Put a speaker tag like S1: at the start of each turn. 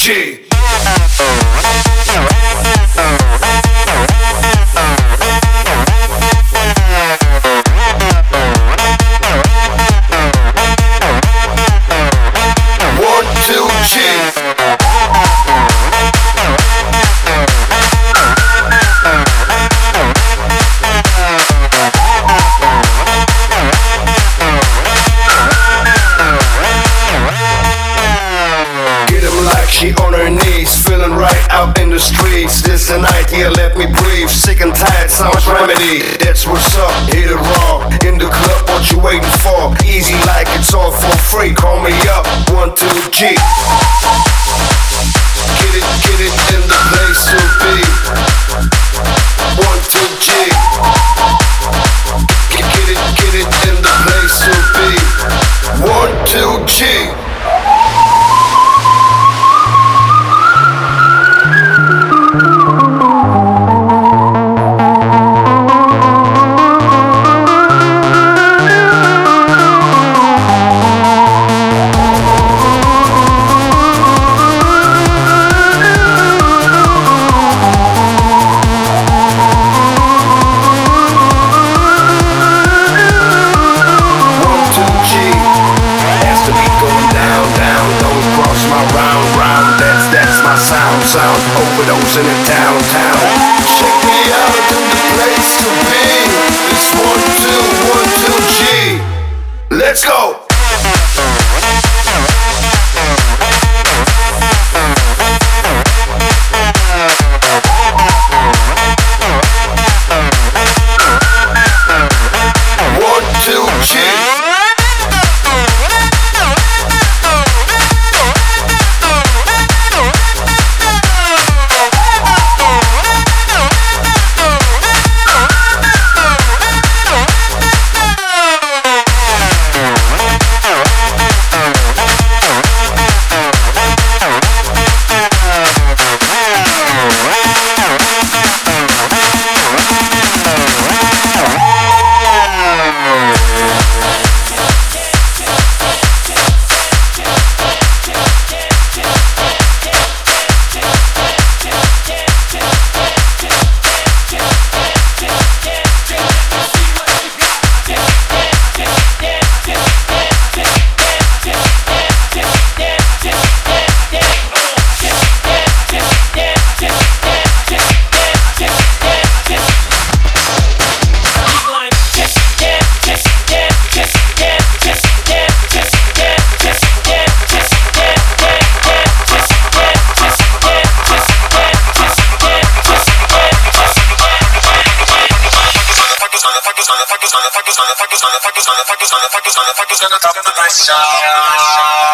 S1: G. She on her knees, feeling right out in the streets. This an idea, let me breathe. Sick and tired, sounds remedy. That's what's up, hit it raw. In the club, what you waiting for? Easy like it's all for free. Call me up, 1, 2, G. Get it in the place to be. 1, 2, G. Get it in the place to be. 1, 2, G. Sound overdosing in downtown. Check me out in the place to be. It's 1, 2, 1, 2, G. Let's go. Motherfuckers gonna talk to the nice shot.